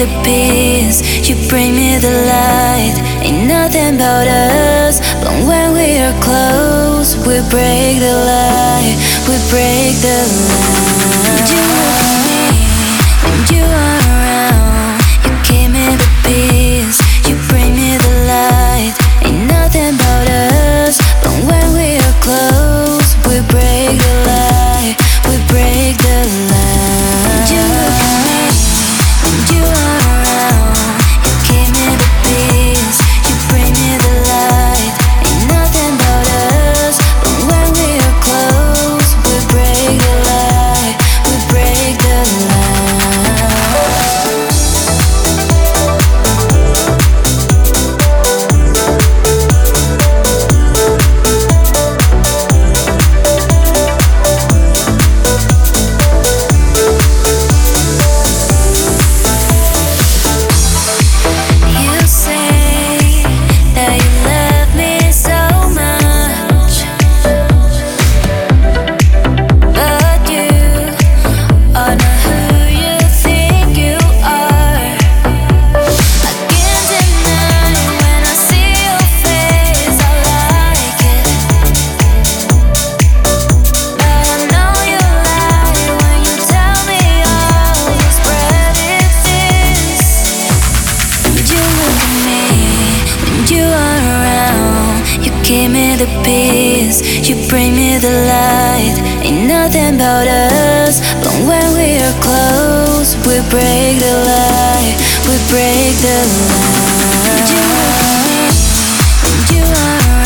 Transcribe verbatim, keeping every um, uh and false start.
the peace, you bring me the light. Ain't nothing about us, but when we are close, we break the lie, we break the lie. You look at me when you are around, you give me the peace, you bring me the light. Ain't nothing about us, but when we are close, we break the lie, we break the lie. You look at me when you are around, you give me the peace, you bring me the light. Ain't nothing about us, but when we are close, we break the lie, we break the lie. You say that you love me so much, but you are not who you think you are. I can't deny when I see your face, I like it, but I know you lie when you tell me all this bread exists. You look at me when you are around, you give me the peace, you bring me the light. Ain't nothing about us, but when we are close, we break the lie, we break the lie. You look at me when you are